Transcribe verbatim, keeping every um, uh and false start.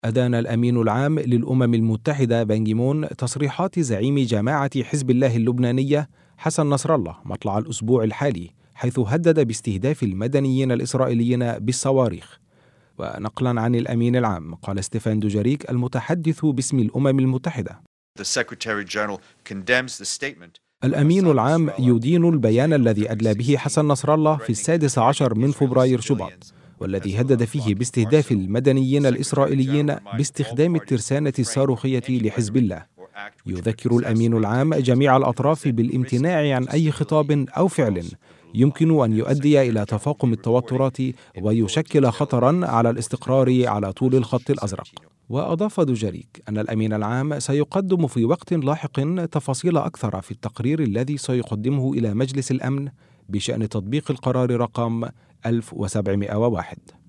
أدان الأمين العام للأمم المتحدة بان كي مون تصريحات زعيم جماعة حزب الله اللبنانية حسن نصر الله مطلع الأسبوع الحالي، حيث هدد باستهداف المدنيين الإسرائيليين بالصواريخ. ونقلا عن الأمين العام، قال ستيفان دوجاريك المتحدث باسم الأمم المتحدة: الأمين العام يدين البيان الذي أدلى به حسن نصر الله في السادس عشر من فبراير شباط، والذي هدد فيه باستهداف المدنيين الإسرائيليين باستخدام الترسانة الصاروخية لحزب الله. يذكر الأمين العام جميع الأطراف بالامتناع عن أي خطاب أو فعل يمكن أن يؤدي إلى تفاقم التوترات ويشكل خطرا على الاستقرار على طول الخط الأزرق. وأضاف دوجاريك أن الأمين العام سيقدم في وقت لاحق تفاصيل أكثر في التقرير الذي سيقدمه إلى مجلس الأمن بشأن تطبيق القرار رقم ألف وسبعمائة وواحد.